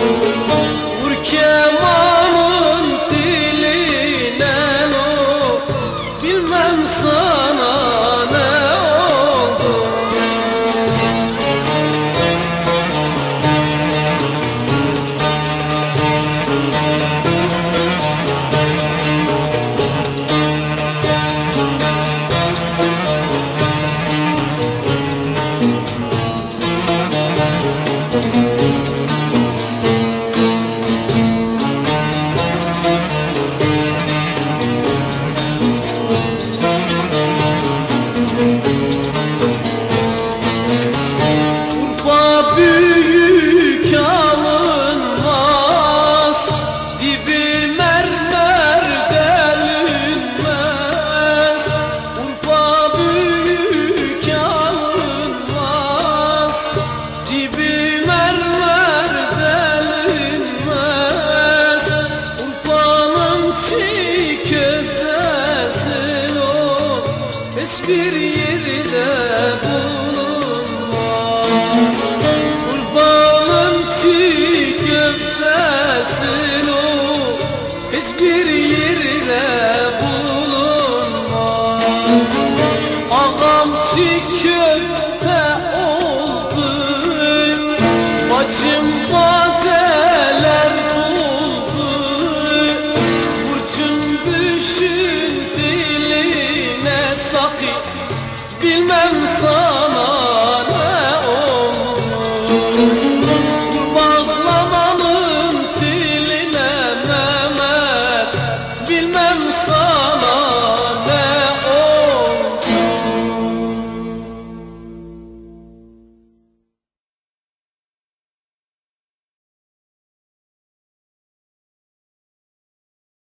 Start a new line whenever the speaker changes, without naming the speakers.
Vur kemanın diline o, bilmem sana ne oldu. Urfa büyük alınmaz, dibi mermer delinmez. Urfa büyük alınmaz, dibi mermer delinmez. Urfa'nın çiğ köftesi o, hiçbir yerde bulunmaz. Urfa'nın çiğ köftesi o, hiçbir yerde bulunmaz. Ağam çiğ köfte oldu, bacım badeler doldu. Burcun düşün diline sakın, bilmem sana